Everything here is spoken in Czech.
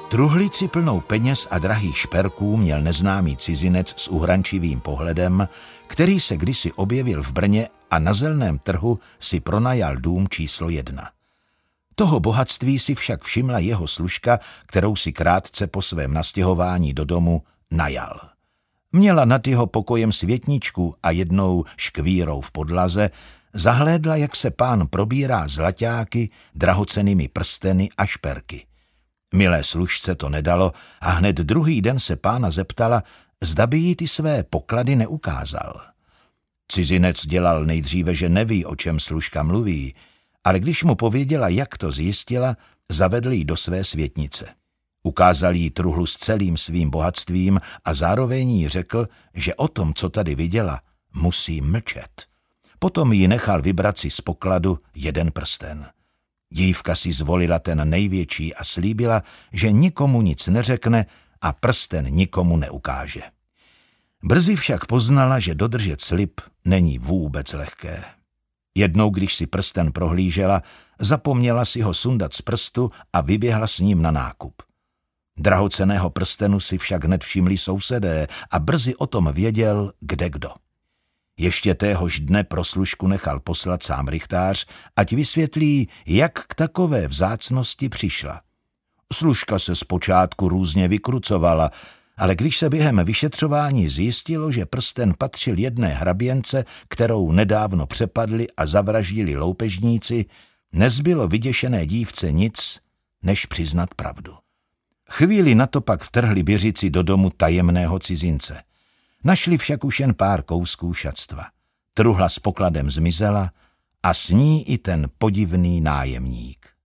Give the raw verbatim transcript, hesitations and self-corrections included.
Truhlici plnou peněz a drahých šperků měl neznámý cizinec s uhrančivým pohledem, který se kdysi objevil v Brně a na Zelném trhu si pronajal dům číslo jedna. Toho bohatství si však všimla jeho služka, kterou si krátce po svém nastěhování do domu najal. Měla nad jeho pokojem světničku a jednou škvírou v podlaze, zahlédla, jak se pán probírá zlaťáky, drahocennými prsteny a šperky. Milé služce to nedalo a hned druhý den se pána zeptala, zda by jí ty své poklady neukázal. Cizinec dělal nejdříve, že neví, o čem služka mluví, ale když mu pověděla, jak to zjistila, zavedl jí do své světnice. Ukázal jí truhlu s celým svým bohatstvím a zároveň jí řekl, že o tom, co tady viděla, musí mlčet. Potom jí nechal vybrat si z pokladu jeden prsten. Dívka si zvolila ten největší a slíbila, že nikomu nic neřekne a prsten nikomu neukáže. Brzy však poznala, že dodržet slib není vůbec lehké. Jednou, když si prsten prohlížela, zapomněla si ho sundat z prstu a vyběhla s ním na nákup. Drahocenného prstenu si však hned všimli sousedé a brzy o tom věděl kdekdo. Ještě téhož dne pro služku nechal poslat sám rychtář, ať vysvětlí, jak k takové vzácnosti přišla. Služka se zpočátku různě vykrucovala, ale když se během vyšetřování zjistilo, že prsten patřil jedné hraběnce, kterou nedávno přepadli a zavraždili loupežníci, nezbylo vyděšené dívce nic, než přiznat pravdu. Chvíli na to pak vtrhli běžici do domu tajemného cizince. Našli však už jen pár kousků šatstva. Truhla s pokladem zmizela a s ní i ten podivný nájemník.